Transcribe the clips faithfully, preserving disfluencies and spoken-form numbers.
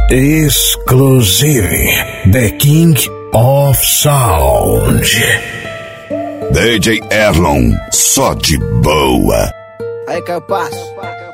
Exclusive, The King of Sound. D J Erlon, só de boa. Aí que eu passo.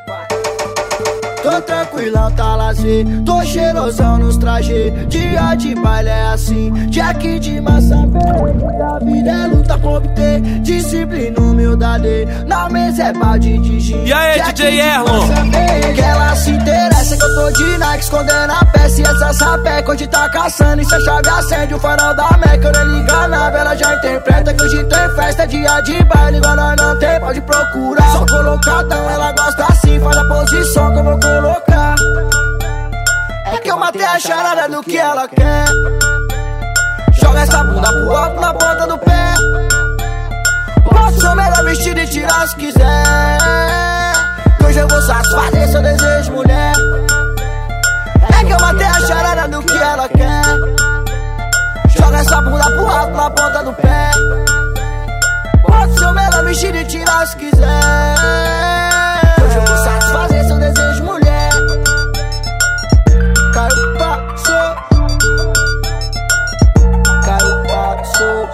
Tô tranquilão, tá lazer. Tô cheirosão nos trajes. Dia de baile é assim. Jack de massa velha. A vida é luta pra obter. Disciplina, humildade. Na mesa é balde de gin. E aí, Jack D J Erlon? Que ela se interessa que eu tô de Nike escondendo a peça e essa sapeca. Hoje tá caçando e se a chave acende o farol da Meca. Eu nem liga nada, ela já interpreta que hoje tem festa. Dia de baile, igual nós não tem, pode procurar. Só colocadão, ela gosta assim. Faz a posição que eu vou colocar. É que eu matei a charada do que ela quer. Joga essa bunda pro alto na ponta do pé. Posso ser o melhor vestido e tirar se quiser. Que hoje eu vou satisfazer seu desejo, mulher. É que eu matei a charada do que ela quer. Joga essa bunda pro alto na ponta do pé. Posso ser o melhor vestido e tirar se quiser. Que hoje eu vou satisfazer seu desejo, mulher. Caiu, passou. Caiu, passou.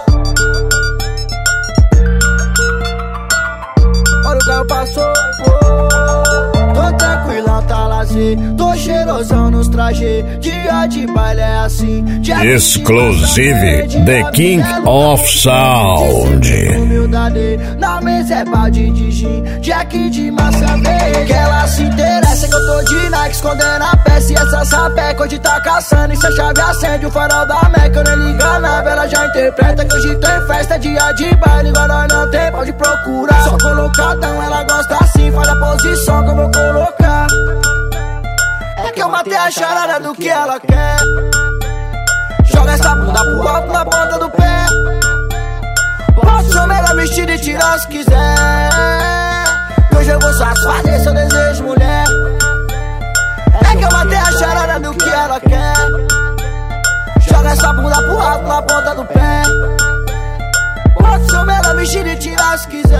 Olha o carro passou. Tô tranquilão, tá lazer. Tô cheirosão nos trajes. Dia de baile é assim. Exclusive, The King of Sound. Humildade, na mesa é balde de gin. Jack de massa verde. Que ela se interessa que eu tô de Nike escondendo a peça e essa sapeca. Hoje tá caçando e se a chave acende o farol da Meca. Eu nem liga nada, ela já interpreta que hoje tem festa. Dia de baile, igual nós não tem, pode procurar. Só colocadão, ela gosta assim. Faz a posição que eu vou colocar. É que eu matei a charada do que ela quer. Joga essa bunda pro alto na ponta do pé. Posso ser o melhor vestido e tirar se quiser. Que hoje eu vou satisfazer seu desejo, mulher. É que eu matei a charada do que ela quer. Joga essa bunda pro alto na ponta do pé. Posso ser o melhor vestido e tirar se quiser.